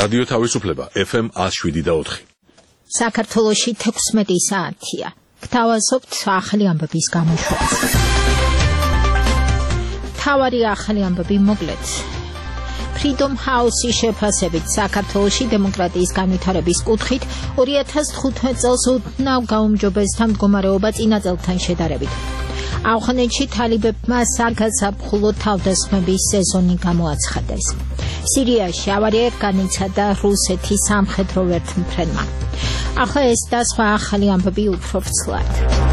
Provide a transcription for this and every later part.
რადიო თავისუფლება FM 107.4. საქართველოში 16 საათია. გთავაზობთ ახალი ამბების გამოშვებას. თავარი ახალი ამბები მოკლედ. Freedom House-ი შეფასებით საქართველოში დემოკრატიის განვითარების კუთხით 2015 წელს ოდნავ გაუმჯობესდა მდგომარეობა წინა წელთან შედარებით. ავღანეთში თალიბებმა საგაზაფხულო თავდასხმების სეზონი გამოაცხადეს. სირიაში ავარია განიცადა რუსეთის სამხედრო ვერტმფრენმა. ახლა ეს და სხვა ახალი ამბები უფრო ვრცლად.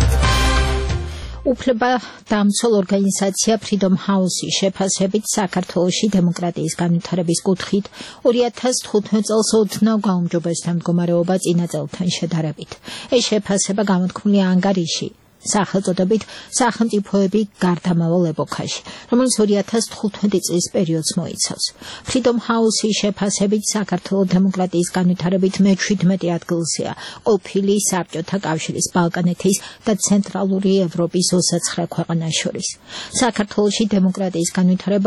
უფლებადამცველ ორგანიზაცია Freedom House-ი შეფასებით საქართველოში დემოკრატიის განვითარების კუთხით 2015 წელს ოდნავ გაუმჯობესდა მდგომარეობა წინა წელთან შედარებით. ეს შეფასება გამოთქმულია ანგარიში სახელწოდებით სახელმწიფოები გარდამავალ ეპოქაში, რომელიც 2015 წლის პერიოდს მოიცავს. Freedom House-ი შეფასებით საქართველოს დემოკრატიის განვითარებით მე-17 ადგილზეა ყოფილი საბჭოთა კავშირის, ბალკანეთის და ცენტრალური ევროპის 29 ქვეყანას შორის. საქართველოში დემოკრატიის განვითარება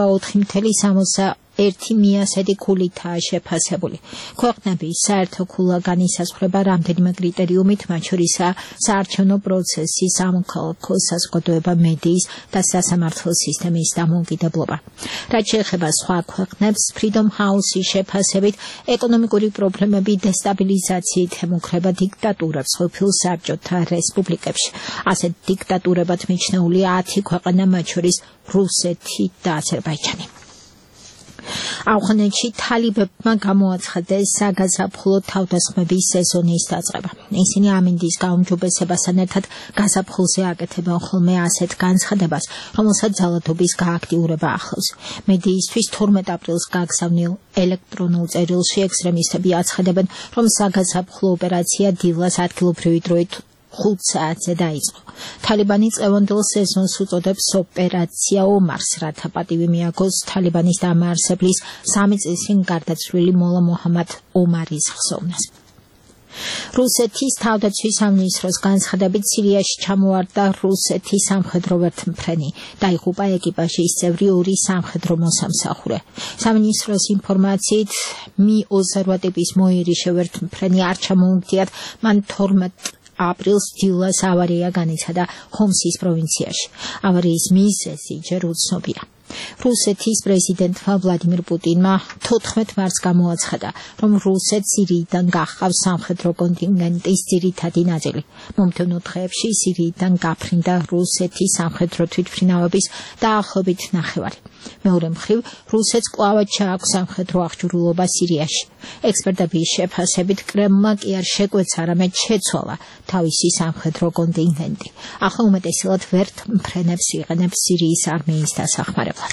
4,61 მიასედი ქულითაა შეფასებული. ქვეყნების საერთო ქულა განისაზღვრება რამდენიმე კრიტერიუმით, მათ შორისაა საარჩევნო პროცესი, სამოქალაქო საზოგადოება, მედიის და სასამართლო სისტემის დამოუკიდებლობა. რაც შეეხება სხვა ქვეყნებს, Freedom House-ი შეფასებით ეკონომიკური პრობლემები დესტაბილიზაციით ემუქრება დიქტატურებს ყოფილ საბჭოთა რესპუბლიკებში. ასეთ დიქტატურებად მიჩნეულია 10 ქვეყანა, მათ შორის რუსეთი და აზერბაიჯანი. ავღანეთში თალიბებმა გამოაცხადეს საგაზაფხულო თავდასხმების სეზონის დაწყება. ისინი ამინდის გაუმჯობესებასთან ერთად გაზაფხულზე აკეთებენ ხოლმე ასეთ განცხადებას, რომელსაც ძალადობის გააქტიურება ახლავს. მედიისთვის 12 აპრილს გაგზავნილ ელექტრონულ წერილში ექსტრემისტები აცხადებენ, რომ საგაზაფხულო ოპერაცია დილას ადგილობრივი დროით 5 საათზე დაიწყო. თალიბანი წლევანდელ სეზონს უწოდებს ოპერაცია ომარს, რათა პატივი მიაგოს თალიბანის დამაარსებლის 3 წლის წინ გარდაცვლილი მოლა მოჰამად ომარის ხსოვნას. რუსეთის თავდაცვის სამინისტროს განცხადებით სირიაში ჩამოვარდა რუსეთის სამხედრო ვერტმფრენი, დაიღუპა ეკიპაჟის წევრი 2 სამხედრო მოსამსახურე. სამინისტროს ინფორმაციით Mi-28 ტიპის მოიერიშე ვერტმფრენი არ ჩამოუგდიათ, მან 12 აპრილს დილას ავარია განიცადა ხომსის პროვინციაში. ავარიის მიზეზი ჯერ უცნობია. რუსეთის პრეზიდენტმა ვლადიმირ პუტინმა 14 მარტს გამოაცხადა, რომ რუსეთს სირიიდან გახავს სამხედრო კონტინგენტის ძირითადი ნაწილი. მომდევნო დღეებში სირიიდან გაფრინდა რუსეთის სამხედრო თვითმფრინავების დაახლოებით ნახევარი. მეორე მხრივ, რუსეთს კვლავ ჩააქვს სამხედრო აღჭურვილობა სირიაში. ექსპერტების შეფასებით კრემლმა კი არ შეკვეცა, არამედ შეცვალა თავისი სამხედრო კონტინგენტი. ახლა უმეტესად ვერტმფრენებს იყენებს სირიის არმიის დასახმარებლად.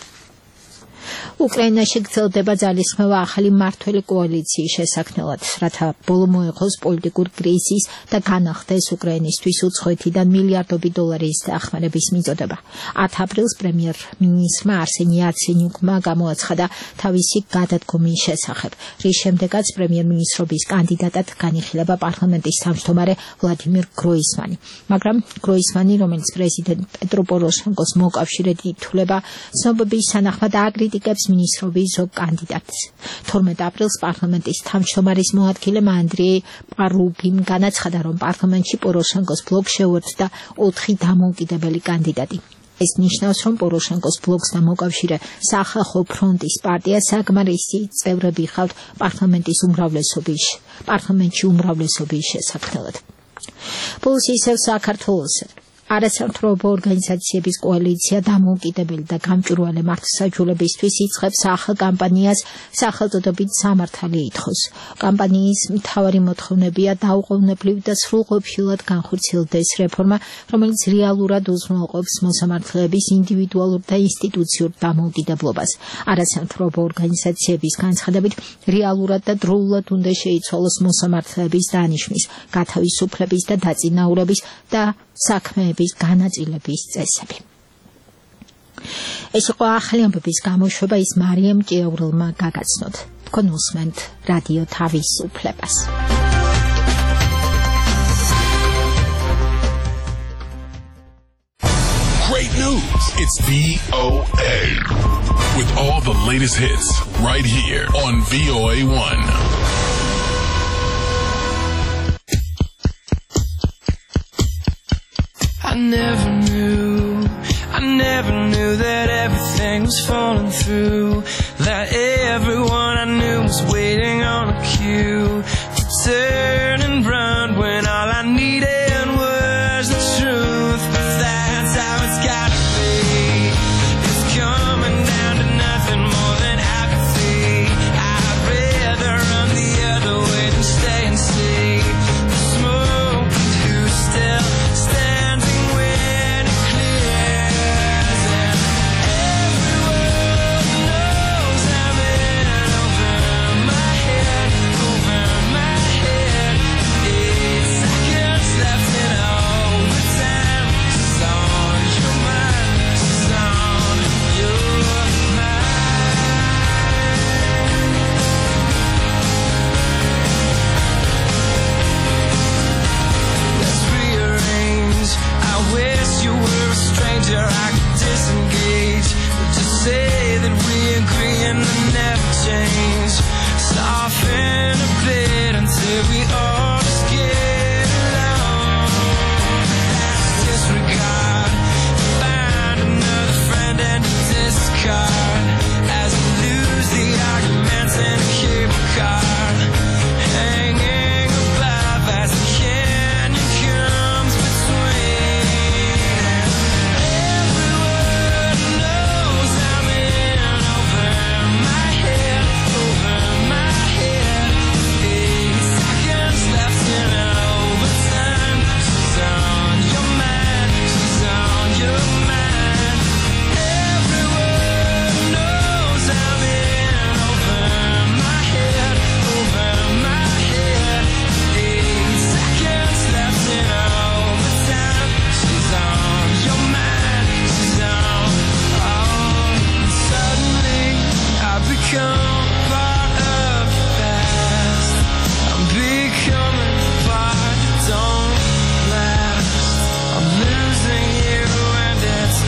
უკრაინაში გრძელდება ძალისხმევა ახალი მმართველი კოალიციის შესაქმნელად, რათა ბოლო მოეღოს პოლიტიკურ კრიზისს და განახდეს უკრაინისთვის უცხოეთიდან მილიარდობით დოლარის დახმარების მიწოდება. 10 აპრილს პრემიერ-მინისტრმა არსენი იაცენიუკმა გამოაცხადა თავისი გადადგომის შესახებ, რის შემდეგაც პრემიერ-მინისტრობის კანდიდატად განიხილება პარლამენტის თავმჯდომარე ვლადიმირ გროისმანი. მაგრამ გროისმანი, რომელიც პრეზიდენტ პეტრო პოროშენკოს მოკავშირედ ითვლება, ცნობების თანახმად აკრიტიკებს ministrovi zog kandidats. 12 აპრილს პარლამენტის თავმჯდომარის მოადგილემ ანდრეი პარუბიმ განაცხადა, რომ პარლამენტში პოროშენკოს ბლოკს შეუერთდა 4 დამოუკიდებელი კანდიდატი. ეს ნიშნავს, რომ პოროშენკოს ბლოკს და მოკავშირე სახალხო ფრონტის პარტია საკმარისი წევრები ხავთ პარლამენტში უმრავლესობის შესაქმნელად. Plus ისევ საქართველოს არასამთავრობო ორგანიზაციების კოალიცია დამოუკიდებელი და გამჭვირვალე მართლმსაჯულებისთვის იწყებს ახალ კამპანიას სახელწოდებით სამართალი ითხოვს. კამპანიის მთავარი მოთხოვნებია დაუყოვნებლივ და სრულყოფილად განხორციელდეს რეფორმა, რომელიც რეალურად უზრუნველყოფს მოსამართლეების ინდივიდუალურ და ინსტიტუციურ დამოუკიდებლობას. არასამთავრობო ორგანიზაციების განცხადებით, რეალურად და დროულად უნდა შეიცვალოს მოსამართლეების დანიშვნის, გათავისუფლების და დაწინაურების და საქმეების განაწილების წესები. ეს იყო ახალი ამბების გამოშვება, ის მარიამ ჭიაურელმა გაგაცნოთ. თქვენ უსმენთ რადიო თავისუფლებას. great news. It's VOA. With all the latest hits right here on VOA1. I never knew that everything was falling through, that everyone I knew was waiting on a cue to turn and run when all I needed was the truth. But that's how it's gotta be. It's coming down to nothing more than apathy. I'd rather run the other way than stay and see the smoke and who's still standing when it clears. And everyone knows I'm in over my head, over my head. 8 seconds left in overtime. She's on your mind, she's on your mind. Let's rearrange. I wish you were a stranger, I could disengage. Just say that we agree and then never change. Soften a bit until we all just get along. That's disregard. Find another friend and discard as we lose the arguments in a cable car, hanging above as the canyon comes between. Everyone knows I'm in over my head, over my head. 8 seconds left in overtime. She's on your mind, she's on your mind. Everyone knows I'm in over my head, over my head. 8 seconds left in overtime. She's on your mind, she's on. Suddenly I've become part of the past. I'm becoming part that don't last. I'm losing you and it's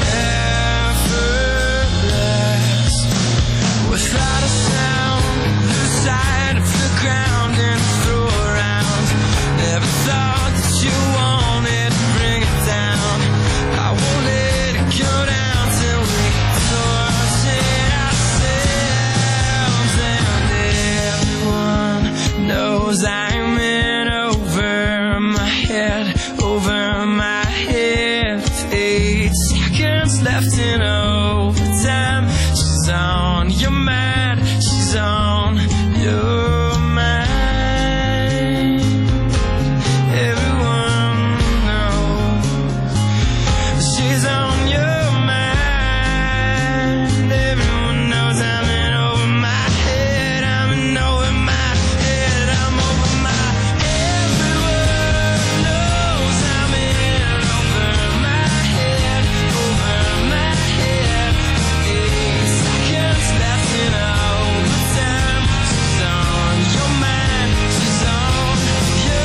effortless. Without a sound, lose sight of the ground and throw around. Never thought that you wanted to bring it down. I won't let it go down till we toss it ourselves. And everyone knows I'm in over my head, over my head. 8 seconds left in overtime. She's on your mind, she's on your mind. Everyone knows she's on your mind. Everyone knows I'm in over my head, I'm in over my head, I'm over my. Everyone knows I'm in over my head, over my head. 8 seconds left in overtime. She's on your mind, she's on your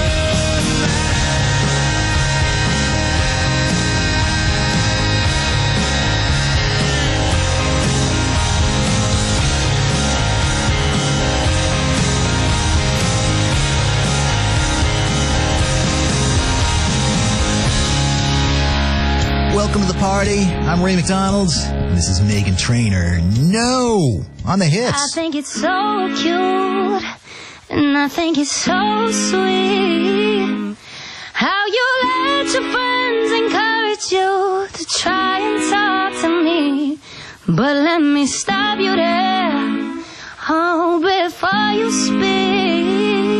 Welcome to the party. I'm Ray McDonald. And this is Megan Trainor. No! On the hits. I think it's so cute, and I think it's so sweet how you let your friends encourage you to try and talk to me. But let me stop you there, oh, before you speak.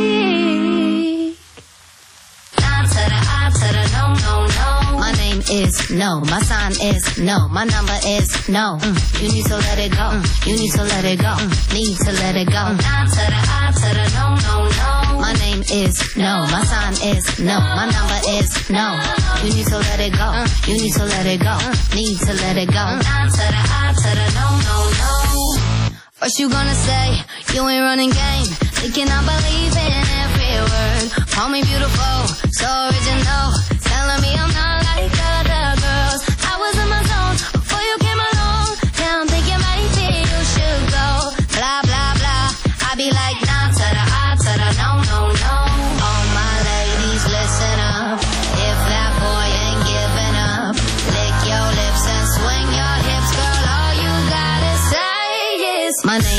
I to the no, no, no. My name is no, my sign is no, my number is no. You need to let it go, you need to let it go, need to let it go. I to the no, no, no. My name is no, my sign is no, my number is no. You need to let it go, you need to let it go, need to let it go. I to the no, no, no. First you gonna say you ain't running game, thinking I believe in every word. Call me beautiful, so original, telling me I'm not like other girls. I was in my zone.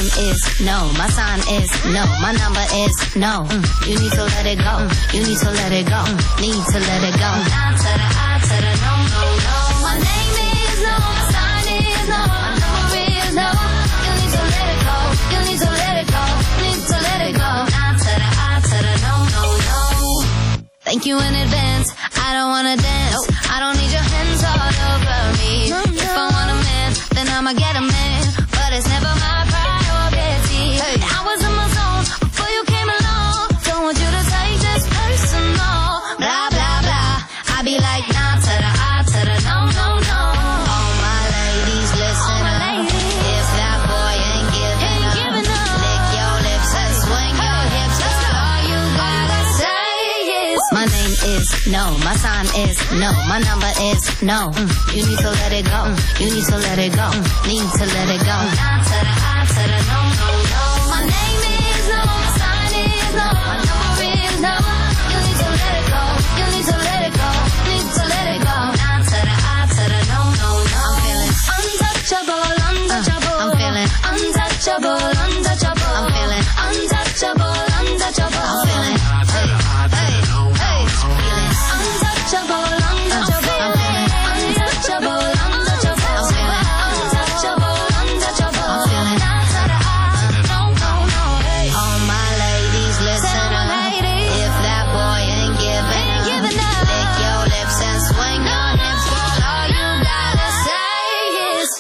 name is no. My sign is no. My number is no. You need to let it go. You need to let it go. Need to let it go. Nah to the I to the no, no, no. My name is no. My sign is no. My number is no. You need to let it go. You need to let it go. Need to let it go. Nah to the I to the no, no, no. Thank you in advance. I don't wanna dance. I don't need your hands all over me. If I want a man, then I'ma get a man. But it's never my priority. I was in my zone before you came along. Don't want you to take this personal. Blah, blah, blah. I be like, nah to the I to the no, no, no. All my ladies, listen up. If that boy ain't giving up, lick your lips and swing your hips. That's all you gotta say is my name is no. My sign is no. My number is no. You need to let it go. You need to let it go. Need to let it go. Nah to the I to the no, no, no. My name is no. My sign is no. My number is no. You need to let it go. You need to let it go. Need to let it go. Nah to the I to the no, no, no. I'm feeling untouchable, untouchable. I'm feeling untouchable, untouchable. I'm feeling untouchable, untouchable. I'm feeling hey, hey, hey. Feeling untouchable, untouchable. I'm feeling untouchable, untouchable. I'm feeling untouchable, untouchable. I'm feeling nah to the I, no, no, no. Hey. All my ladies, listen up. If that boy ain't giving up, lick your lips and swing your hips. All you gotta say is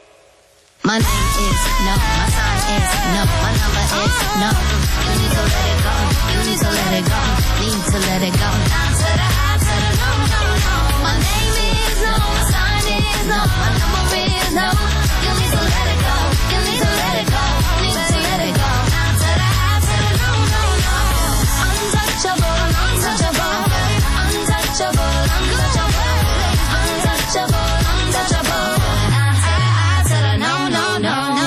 my name is no. My sign is no. My number is no. You need to let it go. You need to let it go. Need to let it go. Nah to the I to the no, no, no. My name is no. My sign is no. My number is no. You need to let it go. You need to let it go. Need to let it go. Nah to the I to the no, no, no. Untouchable, untouchable. Untouchable, untouchable. Untouchable, untouchable. Nah to the I to the no, no, no, no.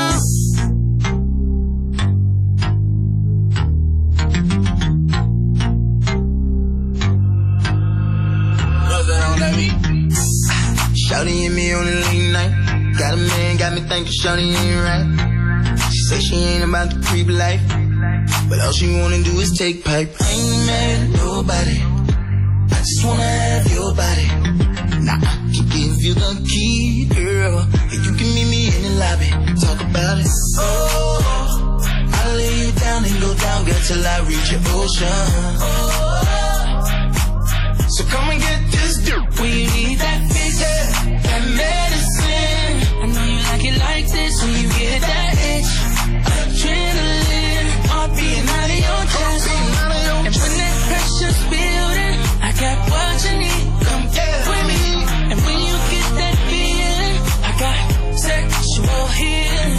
Shawty hit me on a late night. Got a man, got me thinking Shawty ain't right. She say she ain't about the creep life, but all she wanna do is take pipe. I ain't mad at nobody, I just wanna have your body. Nah, I can give you the key, girl, and you can meet me in the lobby. Talk about it. Oh, I'll lay you down and go down, girl, till I reach your ocean. Oh, so come and get this dirt when you need that fix, that medicine. I know you like it like this when you get that itch. Adrenaline, heart beating out of your chest. And when that pressure's building, I got what you need. Come get with me. And when you get that feeling, I got sexual healing.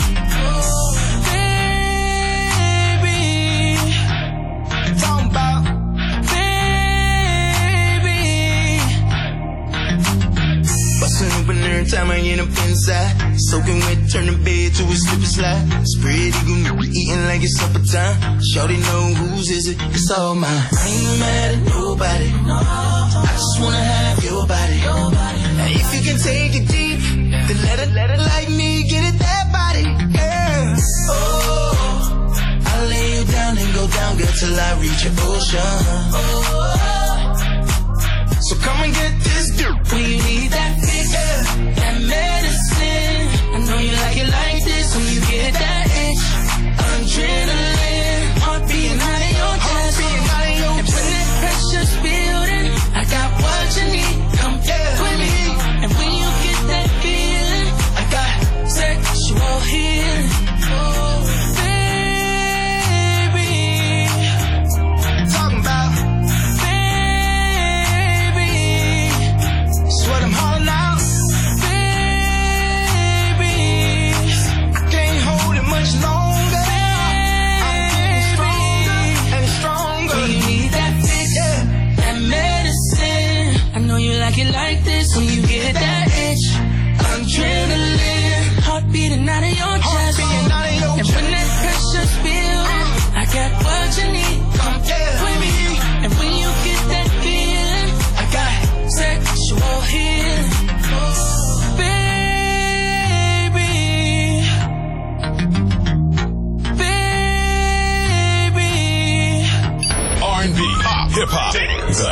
Baby, talking about. Bustin' open every time I get up inside. Soaking wet, turn the bed to a slip and slide. Spread eagle, eating like it's supper time. Shawty know whose is it, it's all mine. I ain't mad at nobody, I just wanna have your body. Now if you can take it deep, then let it like me, get it that body, yeah. Oh, I'll lay you down and go down, girl, till I reach your ocean. Oh, so come and get this dirt when you need that fix, that medicine. I know you like it like this when you get that itch. Adrenaline, heart beating out of your chest. And when that pressure's building, I got what you need. Come with me. And when you get that feeling, I got sexual healing. Baby, talking about. What I'm hauling out.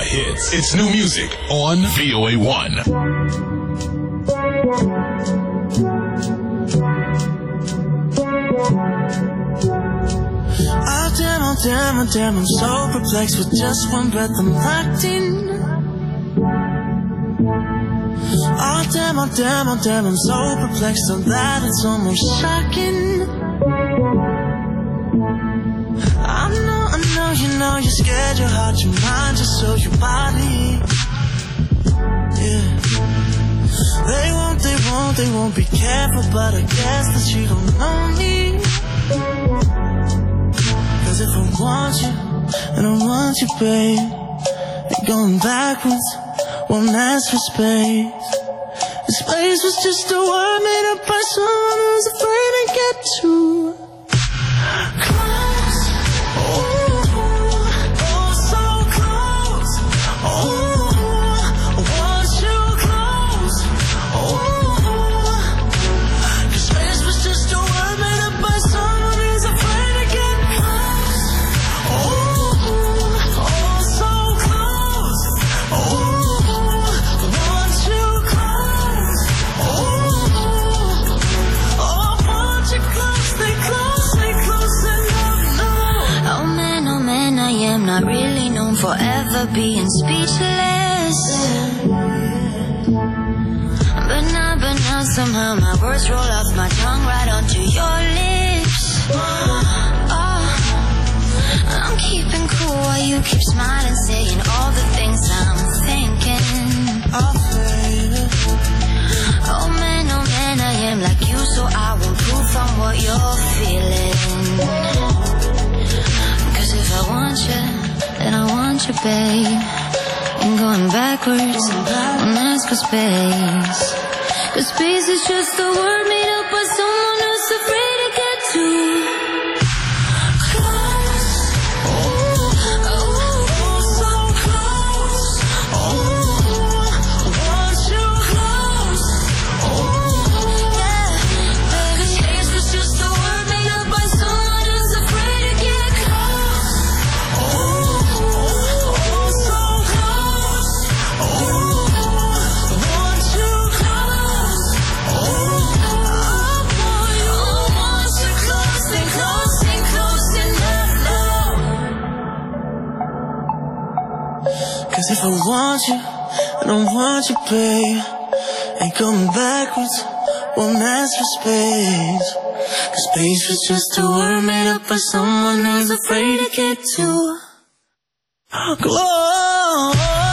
hits. It's new music on VOA1. Oh damn, I'm so perplexed. With just one breath I'm locked in. Oh damn, I'm so perplexed. So that it's almost shocking. I know, you know, you're scared, your heart, your mind, just so your body. Yeah. They won't be careful, but I guess that you don't know me. Cause if I want you, and I want you, babe, and going backwards won't ask for space. The space was just a word made up by someone who's afraid to get too close. Oh, so close. Oh, I want you close. Oh, 'cause space was just a word made up by someone who's afraid to get close. Oh, so close. Oh, I want you close. Oh, I want you close, stay close enough. Oh man, I am not really known for ever being speechless. But now somehow my words roll off my tongue right onto your lips. Oh, I'm keeping cool while you keep smiling, saying all the things I'm thinking. Oh man, I am like you, so I won't proof on what you're feeling. Cause if I want you, then I want you, babe. And going backwards, won't ask for space. Cause space is just a word made up by someone who's afraid to get too close. Oh, so close. Oh, I want you close. Yeah, cause space was just a word made up by someone who's afraid to get close. Oh, so close. Oh, I want you close. I want you close, stay close enough now. 'Cause if I want you, I don't want you, babe. Ain't coming backwards, won't ask for space. 'Cause space was just a word made up by someone who's afraid to get too close.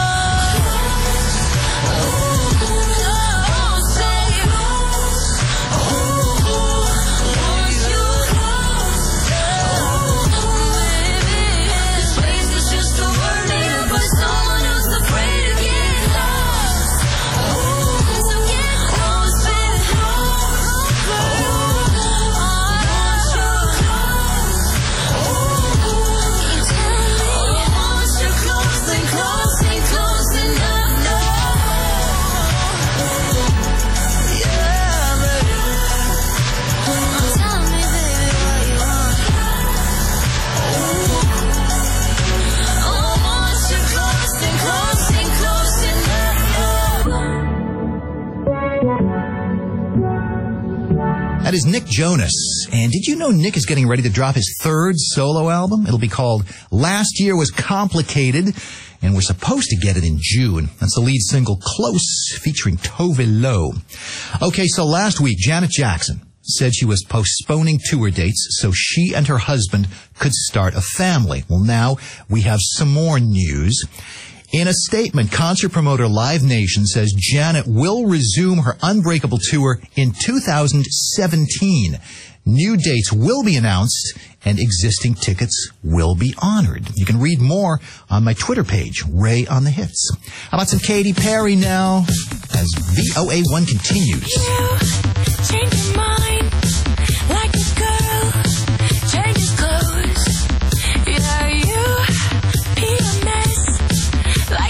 That is Nick Jonas. And did you know Nick is getting ready to drop his third solo album? It'll be called Last Year Was Complicated, and we're supposed to get it in June. That's the lead single, Close, featuring Tove Lo. Okay, so last week, Janet Jackson said she was postponing tour dates so she and her husband could start a family. Well, now we have some more news. In a statement, concert promoter Live Nation says Janet will resume her Unbreakable tour in 2017. New dates will be announced and existing tickets will be honored. You can read more on my Twitter page, Ray on the Hits. How about some Katy Perry now as VOA1 continues? You change your mind like a girl changes clothes. Yeah, you be a mess like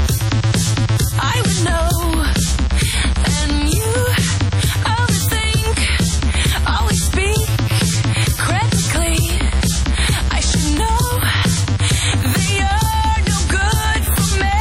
I would know. And you overthink, always speak critically. I should know that you're no good for me.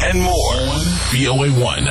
and more on VOA1.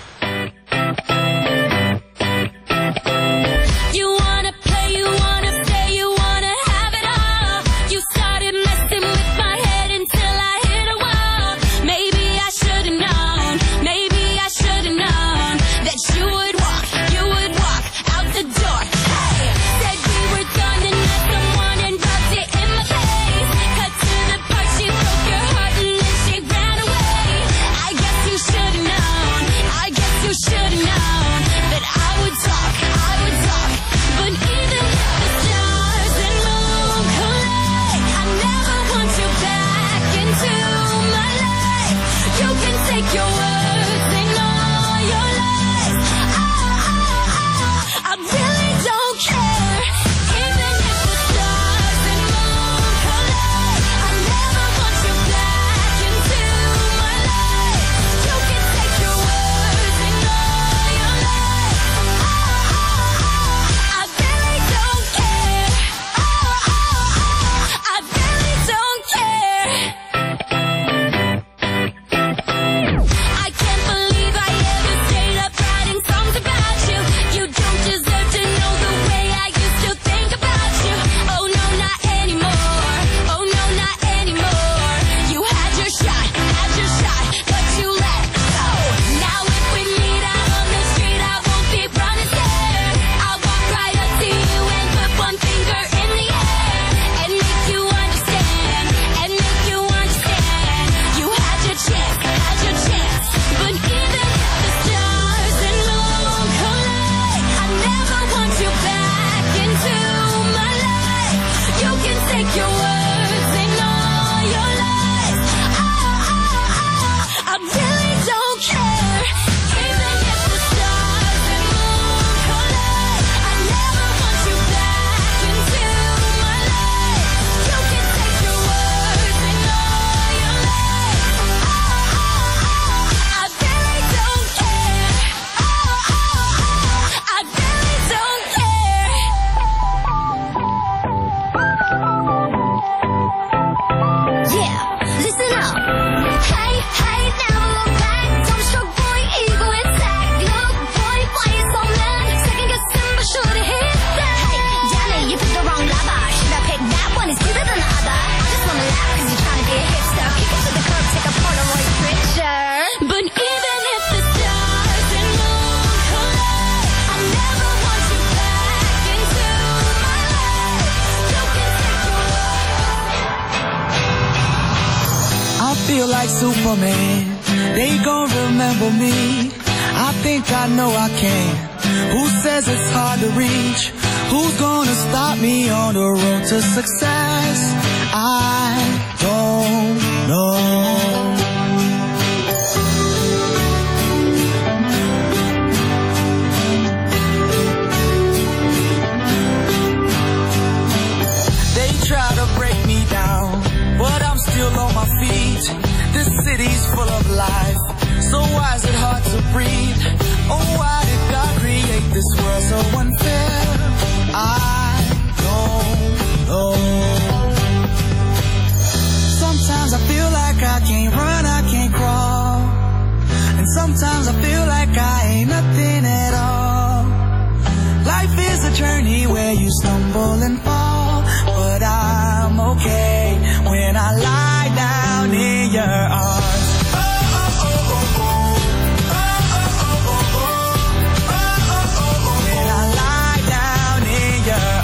You wanna play, you wanna stay, you wanna have it all. You started messing with my head until I hit a wall. Maybe I should've known, maybe I should've known that you would walk out the door. Hey, said we were done and met someone and rubbed it in my face. Cut to the part, she broke your heart and then she ran away. I guess you should've known, I guess you should've known that I would talk, but even if the stars and moon collide, I never want you back into my life. You can take your words and all your lies. I really don't care. Even if the stars and moon collide, I never want you back into my life. You can take your words and all your lies. I really don't care. I really don't care. I can't believe I ever stayed up writing songs about you. You don't deserve to know the way I used to think about you. Oh no, not anymore. Oh no, not anymore. You had your shot, but you let go. Now if we meet out on the street, I won't be running scared. I'll walk right up to you and put one finger in the air and make you understand, You had your chance, but even if the stars and moon collide, I never want you back into my life. You can take your words and all your lies. I really don't care. Even if the stars and moon collide, I never want you back into my life. You can take your words and all your lies. I really don't care. I really don't care. Yeah, listen up. Hey, never look back. Don't show boy, ego intact. Look, boy, why you so mad? Second guessing, but should've hit that. Hey, Johnny, you picked the wrong lover. Should I pick that one? It's sweeter than the other. I just wanna laugh 'cause you're trying to be a hipster. Kick it to the curb, take a Polaroid picture. But even if the stars and moon collide, I never want you back into my life. You can take your I feel like Superman. They gon' remember me. I think I know I can. Who says it's hard to reach? Who's gonna stop me on the road to success? I don't know. They try to break me down, but I'm still on my feet. This city's full of life, so why is it hard to breathe? Oh, why did God create this world so unfair? I don't know. Sometimes I feel like I can't run, I can't crawl, and sometimes I feel like I ain't nothing at all. Life is a journey where you stumble and fall, but I'm okay when I lie down in your arms. When I lie down in your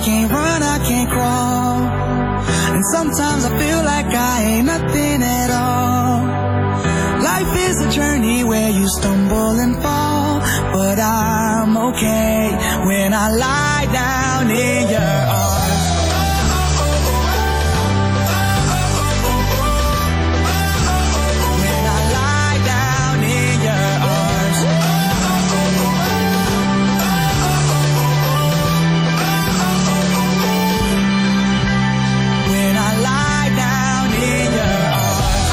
can't run, I can't crawl. And sometimes I feel like I ain't nothing at all. Life is a journey where you stumble and fall, but I'm okay when I lie down in your arms. When I lie down in your arms. When I lie down in your arms.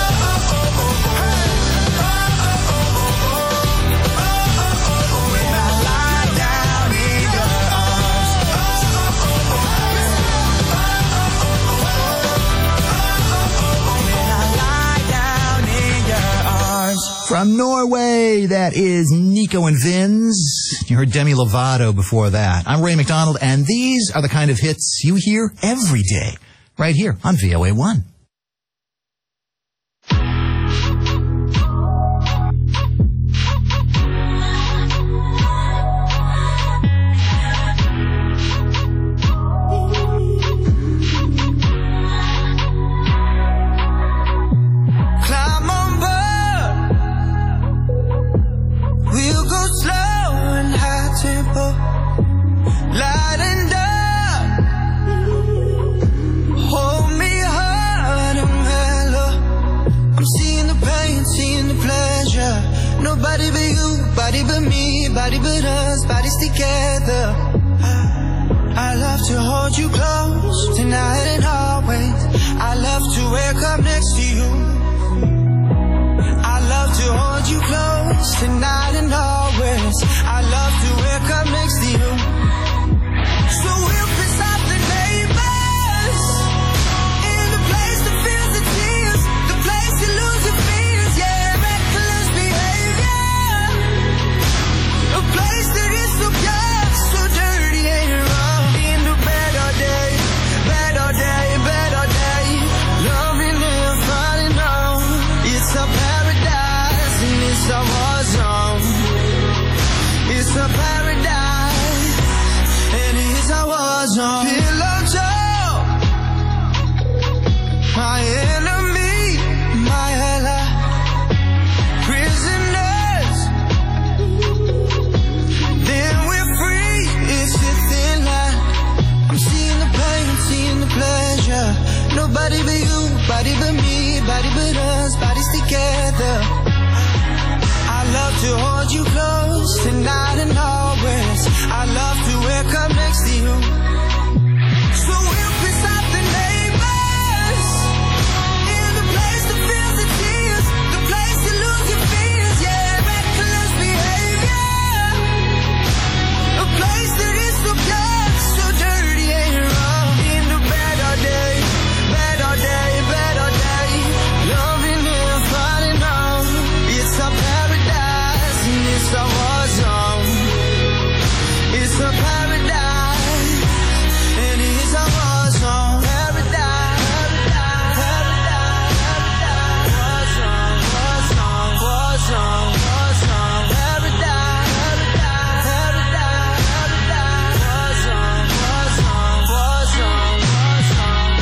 When I lie down in your arms. When I lie down in your arms. From Norway, that is Nico and Vins. You heard Demi Lovato before that. I'm Ray McDonald, and these are the kind of hits you hear every day, right here on VOA1. Climb on board. We'll go slow and high tempo. Light and dark. Hold me hard and mellow. I'm seeing the pain, seeing the pleasure. Nobody but you, body but me, body but us, bodies together. I love to hold you close tonight and always. I love to wake up next to you. I love to hold you close tonight and always. I love to wake up next to you. So we'll piss off the neighbors in the place that feels the tears, the place you lose your fears, yeah, reckless behavior, a place that is so pure, so dirty and wrong. In the better day, better day, better day, loving and falling on. It's a paradise and it's a war zone. It's a paradise and it's a war zone. Pillow talk, my enemy, my ally, prisoners. Then we're free. It's a thin line. I'm seeing the pain, seeing the pleasure. Nobody but you, body but me, body but us, bodies together. I love to hold you close tonight and always. I love to wake up next to you. So we'll piss off the neighbors in the place that feels the tears, the place you lose your fears, yeah, reckless behavior, a place that is so pure, so dirty and wrong. In the better day, better day, better day, loving and falling on. It's a paradise and it's a war zone. It's a paradise and it's a war zone. Paradise, paradise, paradise, war zone, war zone, war zone, paradise, paradise, paradise, war zone, war zone, war zone, war zone.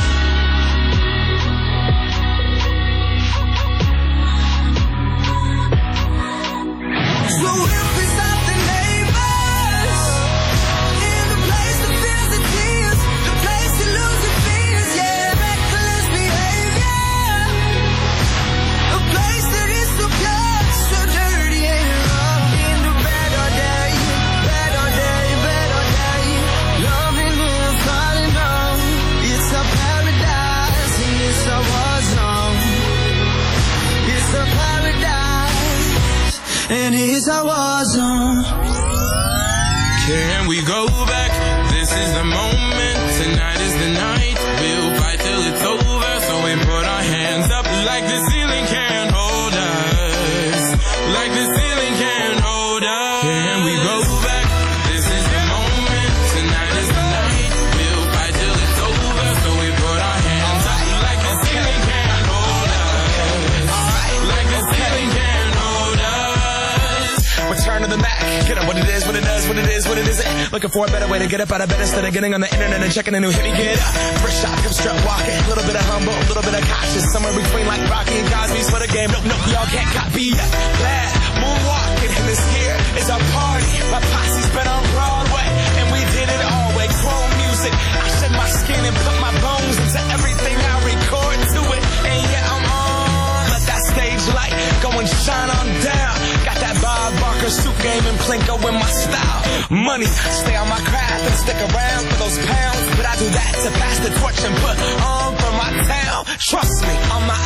So we'll piss off the neighbors in the place that feels the tears, the place you lose your fears, yeah, reckless behavior, a place that is so pure, so dirty and wrong. In the better day, better day, better day, loving and falling on. It's a paradise and it's a war zone. It's a paradise and it's a war zone. Can we go back? This is the moment. Tonight is the night. We'll fight till it's over. So we put our hands up like the ceiling can't hold us. Like the ceiling can't hold us. Can we go back? This is the moment. Tonight is the night. We'll fight till it's over. So we put our hands up like the ceiling can't hold us. Like the ceiling can't hold us. Return to the Mac. Get up what it is, what it does, what it is, what it isn't. Looking for a better way to get up out of bed instead of getting on the internet and checking a new hit. Me get up, first shot, come strut walking. A little bit of humble, a little bit of cautious. Somewhere between like Rocky and Cosby's for the game. Nope, y'all can't copy that. Glad moonwalking, and this here is our party. My posse's been on Broadway, and we did it all way. Chrome music, I shed my skin and put my bones into everything I record to it. And yeah, I'm on. Let that stage light go and shine on down. Got that Bob Barker suit game and Plinko in my style. Money, stay on my craft and stick around for those pounds. But I do that to pass the torch and put on for my town. Trust me, on my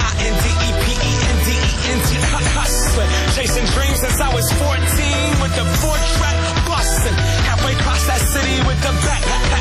INDEPENDENT hustling. Chasing dreams since I was 14 with the 4-track bustin'. Halfway across that city with the back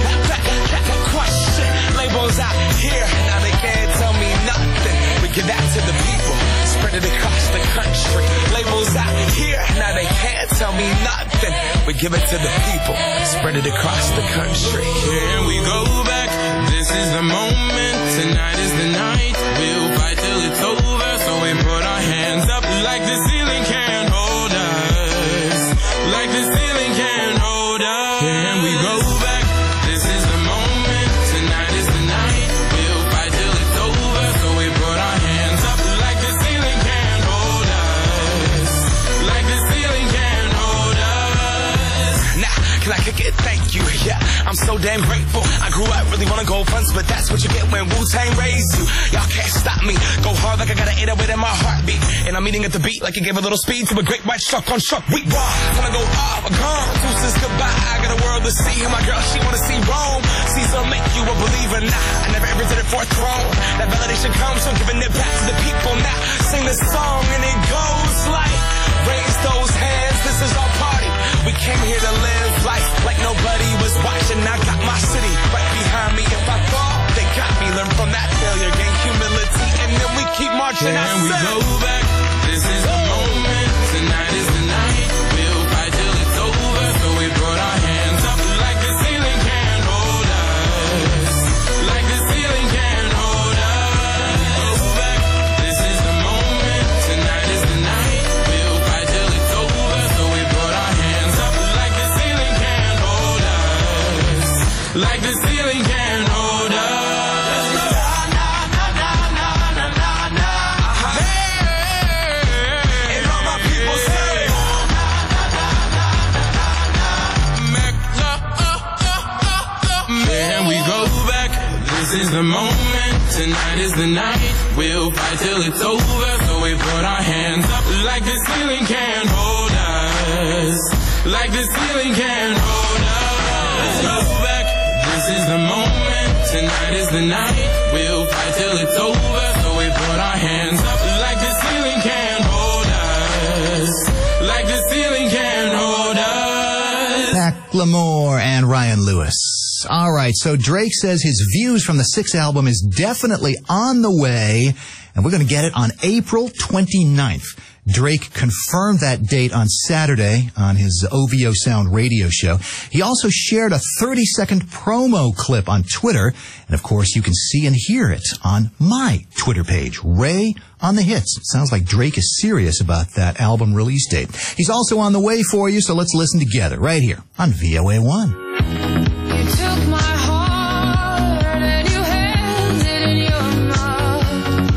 question. Labels out here, now they can't tell me nothing. We give that to the people, spread it across the country. Labels out here, now they can't tell me nothing. We give it to the people, spread it across the country. Can we go back? This is the moment. Tonight is the night. We'll fight till it's over. So we put our hands up like the ceiling can't hold us. Like the ceiling can't hold us. Can we go back? This is the moment. Tonight is the night. We'll fight till it's over. So we put our hands up like the ceiling can't hold us. Like the ceiling can't hold us. Nah, can I kick it? Thank you. Yeah, I'm so damn grateful. I grew up really wanna go fronts, but that's what you get when Wu-Tang raised you. Y'all can't stop me. Go hard like I got an 808 in my heartbeat. And I'm eating at the beat like it gave a little speed to a great white shark on shark. We raw. Wanna go off, gone. Deuces goodbye. I got a world to see. And my girl, she wanna see Rome. Caesar make you a believer. Nah, I never ever did it for a throne. That validation comes from giving it back to the people. Now sing this song and it goes like, raise those hands. This is our party. We came here to live life like nobody was watching. I got my city right behind me. If I fall, they got me. Learn from that failure, gain humility, and then we keep marching. Can we go back? This is the moment. Tonight is the night. We'll fight till it's over. So we put our hands up like the ceiling can't hold us. Like the ceiling can't hold us. Go back. This is the moment. Tonight is the night. We'll fight till it's over. So we put our hands up like the ceiling can't hold us. Like the ceiling can't hold us. This is the moment, tonight is the night. We'll fight till it's over. So we put our hands up like the ceiling can't hold us. Like the ceiling can't hold us. Go back, this is the moment, tonight is the night. We'll fight till it's over. So we put our hands up like the ceiling can't hold us. Like the ceiling can't hold us. Macklemore and Ryan Lewis. All right, so Drake says his Views from the 6th album is definitely on the way, and we're going to get it on April 29th. Drake confirmed that date on Saturday on his OVO Sound radio show. He also shared a 30-second promo clip on Twitter, and of course you can see and hear it on my Twitter page, Ray on the Hits. It sounds like Drake is serious about that album release date. He's also on the way for you, so let's listen together right here on VOA1. You took my heart and you held it in your mouth.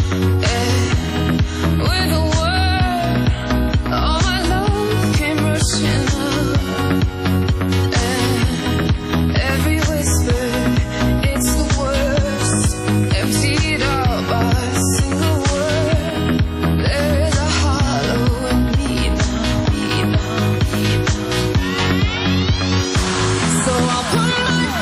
With a word, all my love came rushing up. Every whisper, it's the worst. Emptied out by a single word. There is a hollow in me now. So I'll put my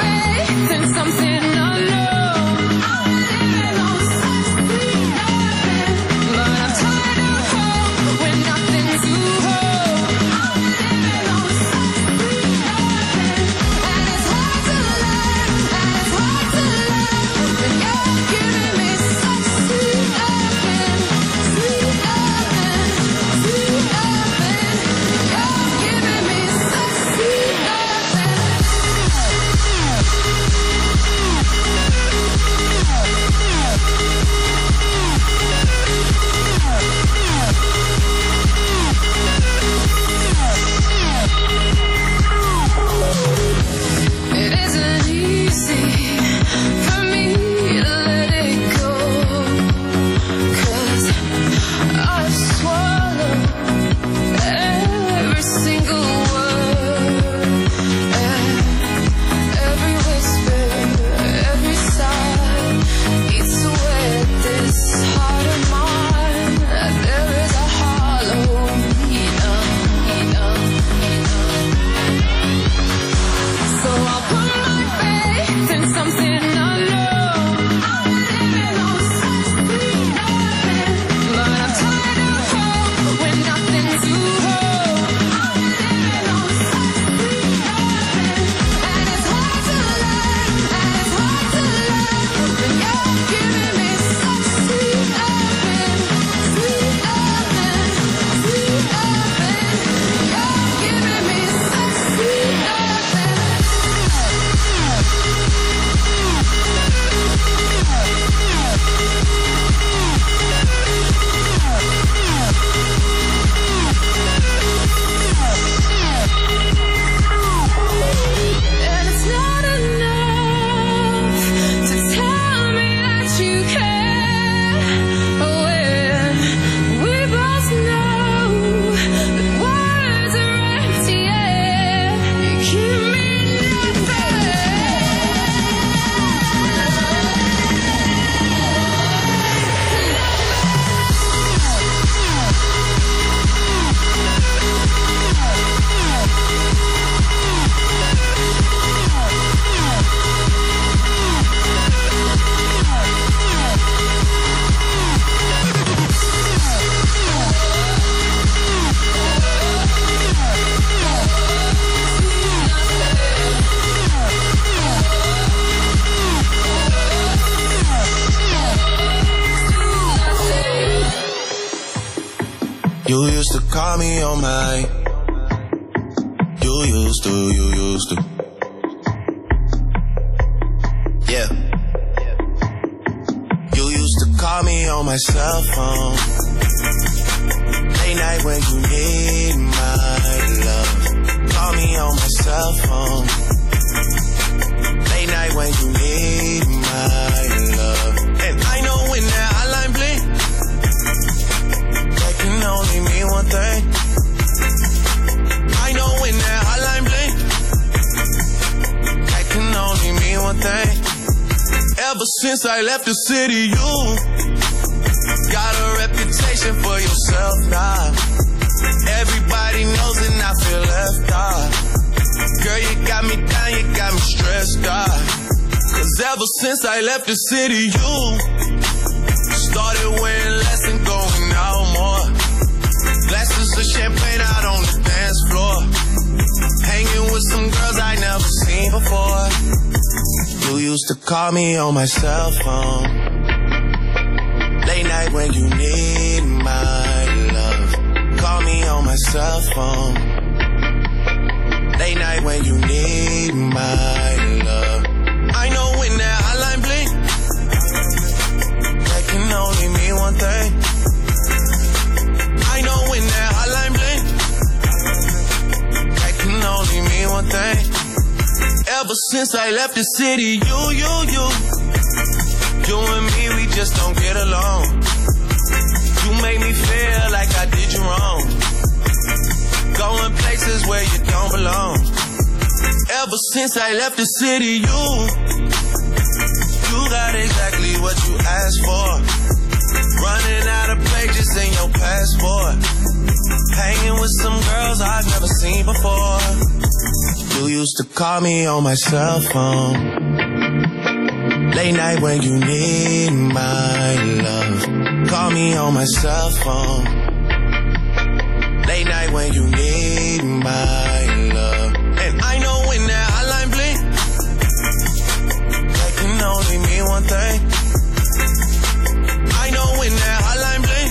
You used to call me on my. You used to. Yeah. You used to call me on my cell phone. Late night when you need my love. Call me on my cell phone. Late night when you need my love. And I know when that hotline blink, that can only mean one thing. I know when that hotline blink, that can only mean one thing. Ever since I left the city, you got a reputation for yourself now. Everybody knows and I feel left out. Girl, you got me down, you got me stressed out. Cause ever since I left the city, you started wearing less and going out more. Glasses of champagne out on the dance floor. Hanging with some girls I never seen before. You used to call me on my cell phone. Late night when you need my love. Call me on my cell phone. Late night when you need my love. I know when that hotline blink, that can only mean one thing. I know when that hotline blink, that can only mean one thing. Ever since I left the city, you and me, we just don't get along. You make me feel like I did you wrong. Going places where you don't belong. Ever since I left the city, you got exactly what you asked for. Running out of pages in your passport. Hanging with some girls I've never seen before. You used to call me on my cell phone. Late night when you need my love. Call me on my cell phone. Late night when you need my love. And I know when that hotline blink, that can only mean one thing. I know when that hotline blink,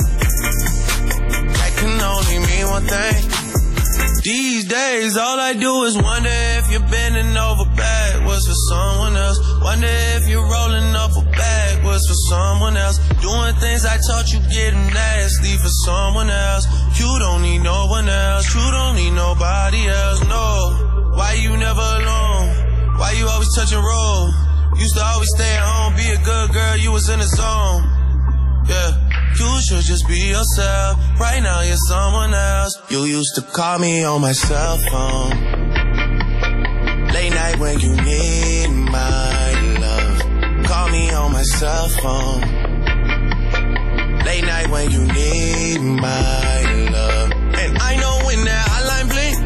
that can only mean one thing. These days all I do is wonder if you're bending over backwards for someone else. Wonder if you're rolling over backwards for someone else. Doing things I taught you getting nasty for someone else. You don't need no one else. You don't need nobody else, no. Why you never alone? Why you always touch and roll? Used to always stay at home, be a good girl, you was in the zone. Yeah, you should just be yourself. Right now you're someone else. You used to call me on my cell phone. Late night when you need my love. Call me on my cell phone. Late night when you need my love. And I know when that hotline blink,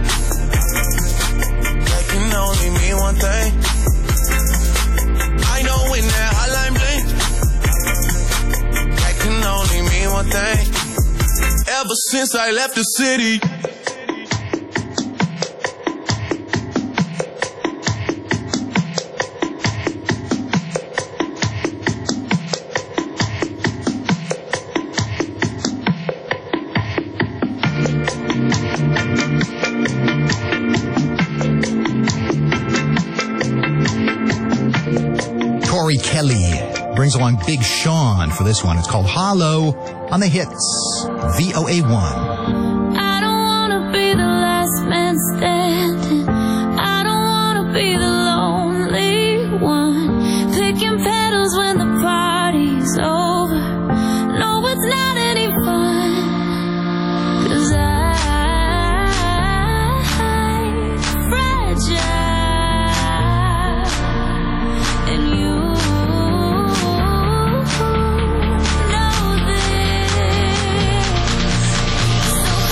that can only mean one thing. I know when that hotline blink, that can only mean one thing. Ever since I left the city. Tori Kelly brings along Big Sean for this one. It's called Hollow on the Hits, VOA1. I don't wanna be the last man standing. I don't wanna be the lonely one, picking petals when the party's over. No, it's not any fun, 'cause I'm fragile, and you know this. So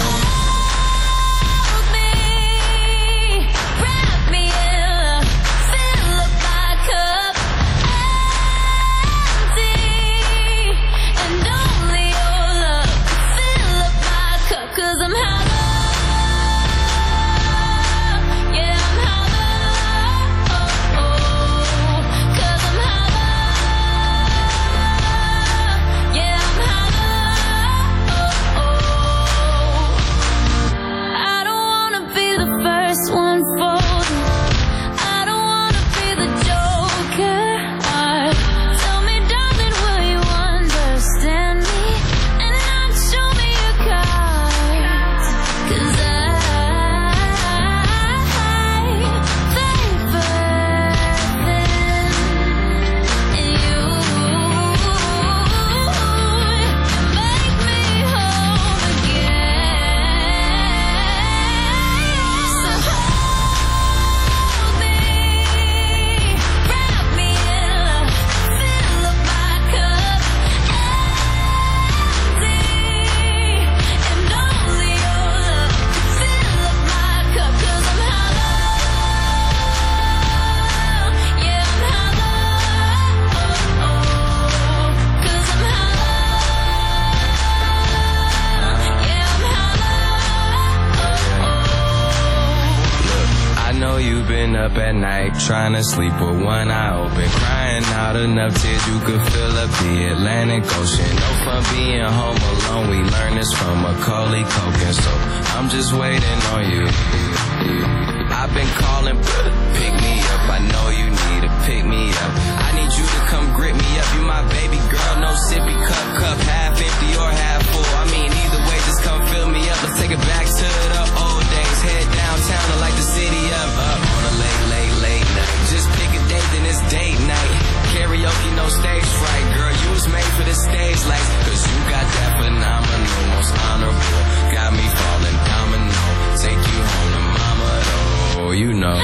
up at night, trying to sleep with one eye open, crying out enough tears you could fill up the Atlantic Ocean. No fun being home alone, we learned this from Macaulay Culkin, so I'm just waiting on you. I've been calling, pick me up, I know you need to pick me up. I need you to come grip me up, you my baby girl, no sippy cup, half empty or half full. I mean either way, just come fill me up, let's take it back to the old days. Head downtown to like the city up on a late night. Just pick a date, then it's date night. Karaoke, no stage fright, girl, you was made for the stage lights. Cause you got that phenomenal, most honorable, got me falling domino. Take you home to mama though, you know.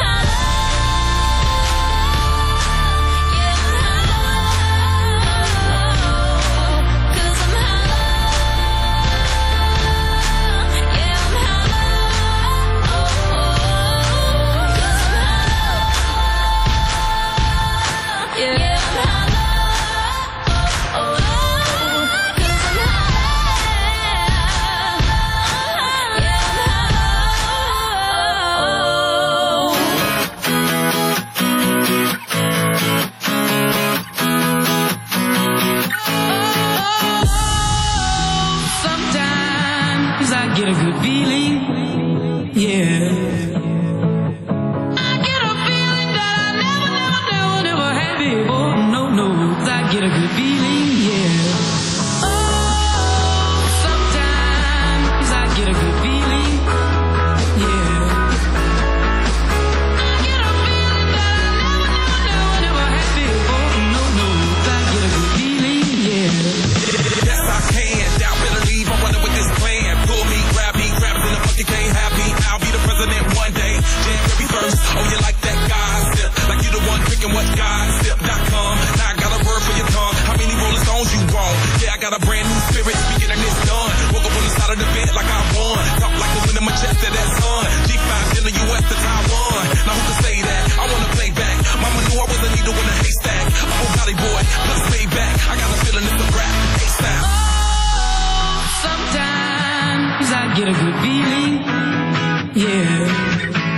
Get a good feeling, yeah. I get a feeling that I never had before. No, I get a good feeling, yeah. Oh, sometimes I get a good feeling, yeah. I get a feeling that I never had before. No, I get a good feeling, yeah. Yes, I can. Doubt, better leave. I'm running with this plan. Pull me, grab me, grab it in the bucket, can't have me. I'll be the president one day. January 1st. Oh, you like that gossip? Like you the one drinking what gossip.com. Now I got a word for your tongue. How many Rolling Stones you want? Yeah, I got a brand new spirit. We getting this done. Woke up on the side of the bed like I won. Talk like the wind in my chest to that sun. G5 in the US to Taiwan. Now who can say that? I wanna play back. Mama knew I was a needle in a haystack. I'm a body boy, plus way back. I got a feeling it's a rap. ASAP. Sometimes I get a good feeling, yeah.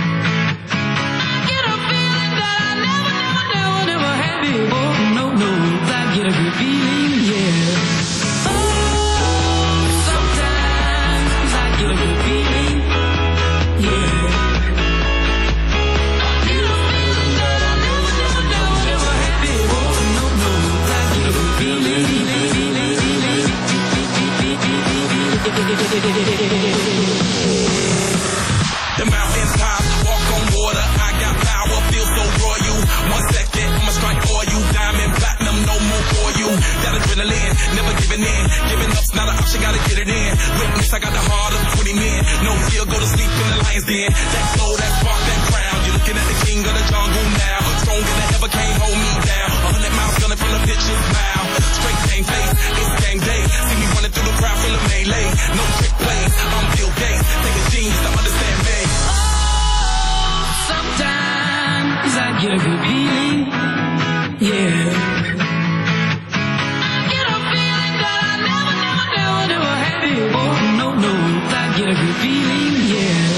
I get a feeling that I never had before. No, I get a good feeling, yeah. Oh, sometimes I get a good feeling, yeah. I get a feeling that I never had before. No, I get a good feeling. The mountain top, walk on water. I got power, feel so royal. 1 second, I'ma strike for you. Diamond, platinum, no more for you. That adrenaline, never giving in. Giving up's not an option, gotta get it in. Witness, I got the heart of 20 men. No fear, go to sleep in the lion's den. That flow, that spark, that crown. You're looking at the king of the jungle now. Stronger than ever, can't hold me down. 100 miles gunning from the pitcher's mouth. Straight game face, it's game day. See me running through the crowd full of melee. No trick plays, I'm Bill Gates. Take a genius to understand me. Sometimes I get a good feeling, yeah. I get a feeling that I never had before. No, I get a good feeling, yeah.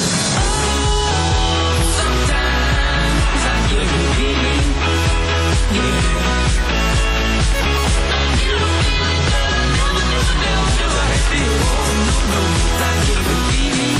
Oh, sometimes I get a good feeling, yeah. I get a feeling that I never had before. No, I get a good feeling.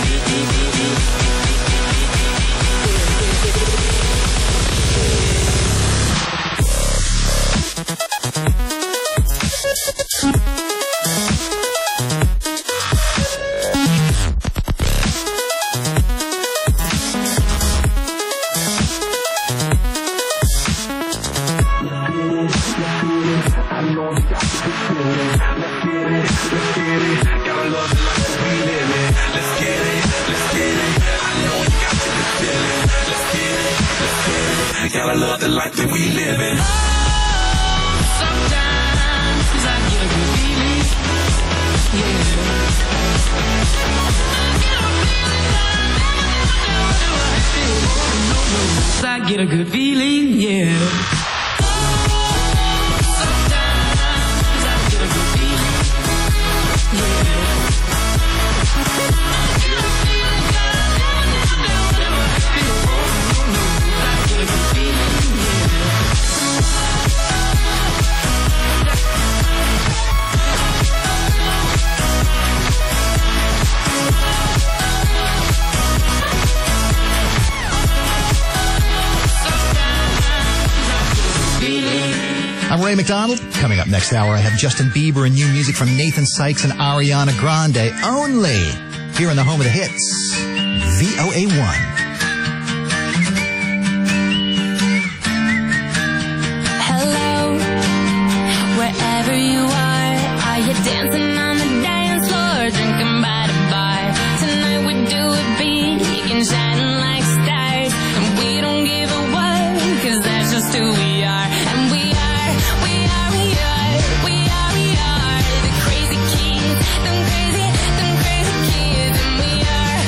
Gotta love the life that we live in. Sometimes I get a good feeling, yeah. I get a good feeling, yeah. I Ray McDonald. Coming up next hour, I have Justin Bieber and new music from Nathan Sykes and Ariana Grande. Only here in the home of the hits, VOA1. Hello, wherever you are you dancing on the dance floor, drinking by the bar? Tonight we do it big and shining like stars, and we don't give a what, 'cause that's just who we are. And we are the crazy kids, them crazy kids. And we are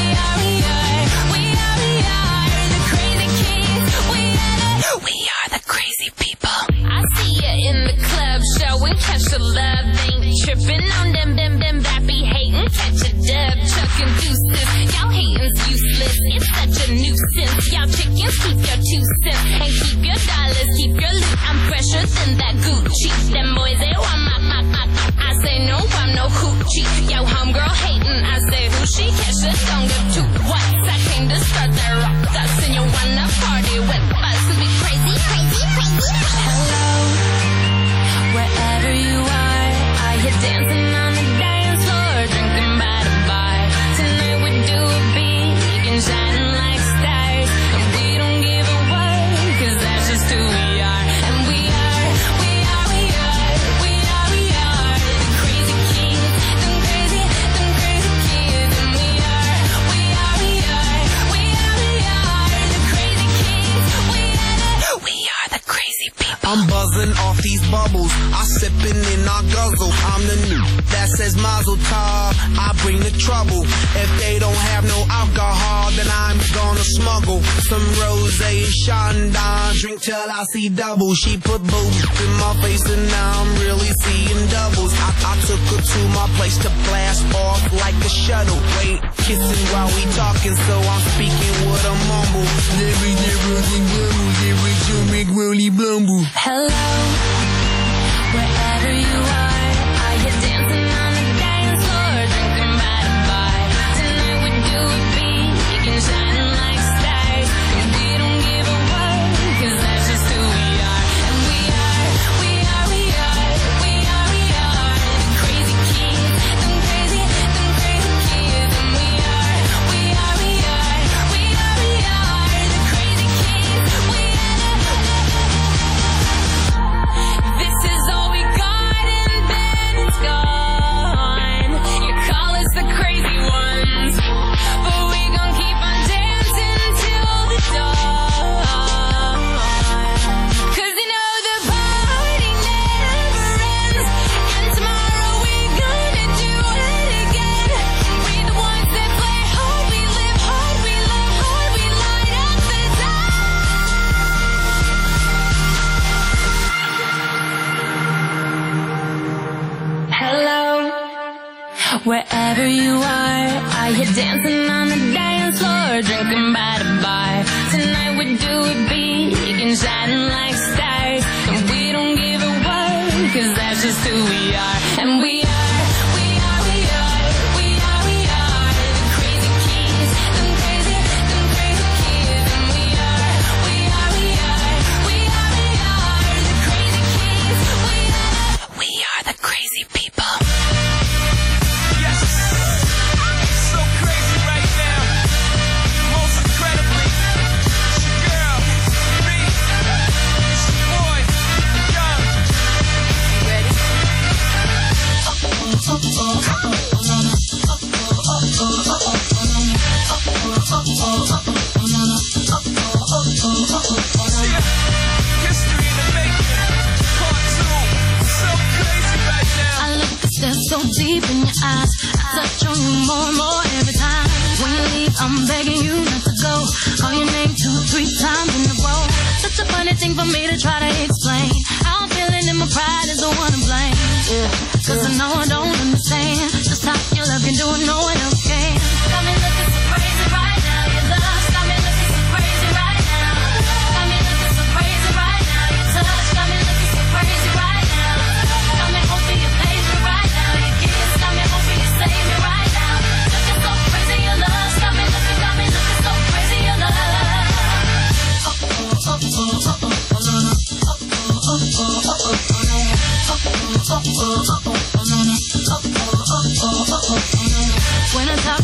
the crazy kids. We are the crazy people. I see ya in the club, showing catch the love, ain't tripping on them bappy hating, catch a dub, chucking deuces. Y'all hating's useless, it's such a nuisance. Y'all chickens, keep your 2 cents and keep your dollars, keep your loot. I'm fresher than that Gucci. Them boys, they want my. I say no, I'm no hoochie. Yo, homegirl hating, I say who she? Catch a don't give 2 whats. I came to start that rock dust, and you wanna party with us and be crazy. Hello, wherever you are you dancing on the dance floor, drinking by the bar? Tonight we do it big and shining like stars, and we don't give a what, 'cause that's just who we are. And we are the crazy kids, them crazy kids. And we are the crazy kids. We are the crazy people. I'm buzzing off these bubbles, I sipping in I guzzle. I'm the new that says Mazel Tov, I bring the trouble. If they don't have no alcohol, then I'm gonna smuggle some rosé, Chandon, drink till I see double. She put booze in my face and now I'm really seeing doubles. I took her to my place to blast off like a shuttle. Wait, kissing while we talking, so I'm speaking with a mumble. Hello, wherever you are you dancing on the dance floor, drinking by the bar? Tonight we do it big and shining like stars, and we don't give a what, 'cause that's just who we are. And we are the crazy kids, them crazy kids. And we are the crazy kids. This is all we got, and then it's gone. You call us the crazy ones, but we gon' keep on dancing till the dawn. 'Cause you know the party never ends, and tomorrow we're gonna do it again. We the ones that play hard, we live hard, we love hard, we light up the Hello, wherever you are you dancing on the dance floor, drinking by the bar? Tonight we do it big and shining like stars, and we don't give a what, 'cause that's just who we are. And we are the crazy kids, them crazy kids. And we are the crazy kids. We are the crazy people. Yes, so crazy right now. Most incredibly, it's your girl, me, it's your boy, Young. Ready? History in the making, part 2. So crazy right now. I look to stare so deep in your eyes, touch on you more and more every time. When you leave, I'm begging you not to go. Call your name 2-3 times in a row. Such a funny thing for me to try to explain. How I'm feeling and my pride is the one to blame. Yeah, 'cause I know I don't understand just how your love can do it, no one else can. Got me looking so crazy right now. Your love got me looking so crazy right now. Got me looking so crazy right now. Your touch got me looking so crazy right now. Got me hoping you page me right now. Your kiss got me hoping you save me right now. Looking so crazy, your love got me looking so crazy, your love.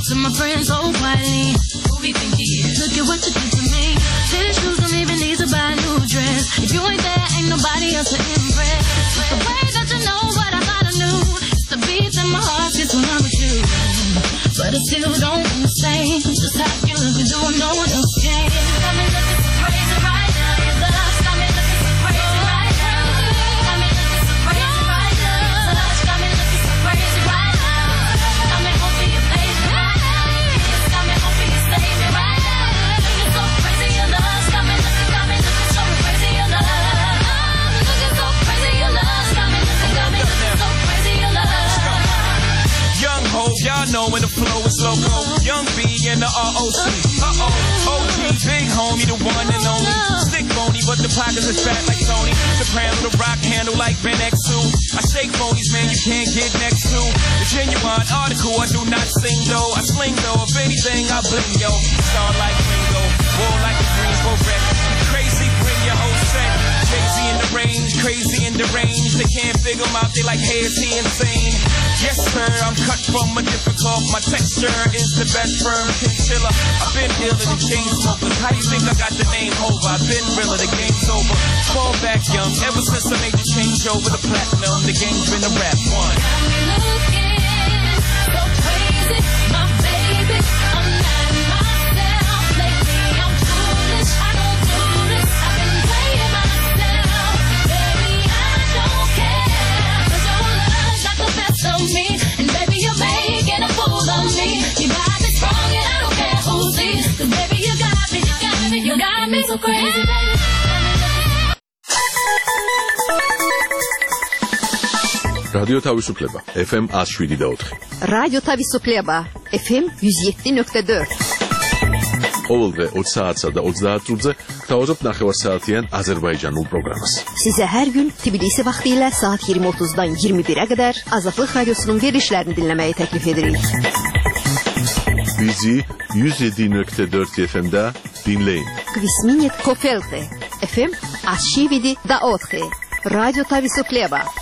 to my friends so quietly. Who we think he is? Look at what you did to me. Tennis shoes don't even need to buy a new dress. If you ain't there, ain't nobody else to impress. The way that you know what I thought I knew. It's the beat in my heart gets when I'm with you. But I still don't understand just how you look and do no one else can. Got me looking so crazy right now. Your love got me looking so crazy right now. Got me looking so crazy right now. Your love got me looking so crazy right now. Got me hoping you baby right now. Got me hoping you save me right now. Looking so crazy, your love got me looking so crazy, your love. Looking so crazy, your love got me looking so crazy, your love. Young Hope, y'all know when the flow is loco. Young B and the ROC. OG, big homie, the one and only. Stick bony, but the pockets is fat like Tony. Soprano, the rock handle like Ben X2. I shake phonies, man, you can't get next to. The genuine article, I do not sing though. I sling though, if anything, I bling yo. Star like Ringo, war like a Greensboro wreck. Crazy, bring your whole set. Crazy in the range, crazy in the range. They can't figure him out, they like, hey, is he insane? Yes, sir, I'm cut from a different cloth. My texture is the best firm chinchilla. I've been ill in the chain smokers. How you think I got the name over? I've been realer, the game's over. Fall back young, ever since I made the change over the platinum. The game's been a rap one. Got me looking so crazy, my baby. I'm not myself lately. I'm foolish, I don't do this. I've been playing myself, baby. I don't care, 'cause your love got the best of me, and baby you're making a fool of me. You got me strong and I don't care who sees, 'cause baby you got me, you got me so crazy, baby. რადიო თავისუფლება FM 107.4 რადიო თავისუფლება FM 107.4 ყოველდღე 20 საათსა და 30 წუთზე გთავაზობთ ნახევარსაათიან აზერბაიჯანულ პროგრამას. Size her gün Tbilisi vaxtilə saat 20:30-dan 21-ə qədər Azadlıq Radiosunun verilişlərini dinləməyi təklif edirik. Bizi 107.4 FM-də dinləyin. Kvisminit Kofelte FM 107.4 Radyo Tavisufleba